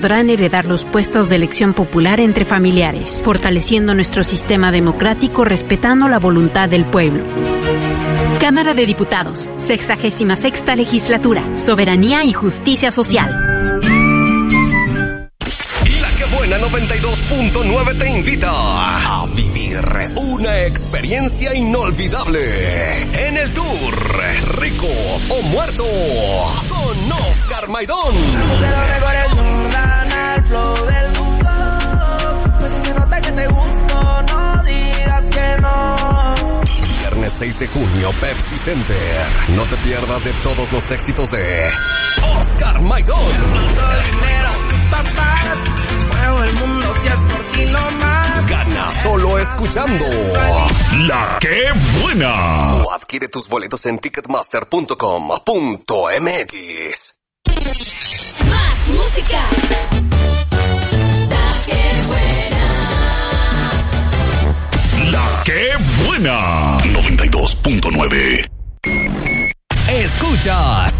podrán heredar los puestos de elección popular entre familiares, fortaleciendo nuestro sistema democrático respetando la voluntad del pueblo. Cámara de Diputados, 66ª Legislatura, Soberanía y Justicia Social. La que buena 92.9 te invita a vivir una experiencia inolvidable en el tour Rico o Muerto con Oscar Maidón. El flow del mundo, pues si se nota que te gustó, no digas que no. Viernes 6 de junio, Pepsi Center. No te pierdas de todos los éxitos de Oscar Maidón. Dinero, papás, muevo el mundo si es por ti nomás. Gana solo escuchando La que buena. o adquiere tus boletos en ticketmaster.com.mx. Más música. La que buena. La que buena. 92.9. Escuchas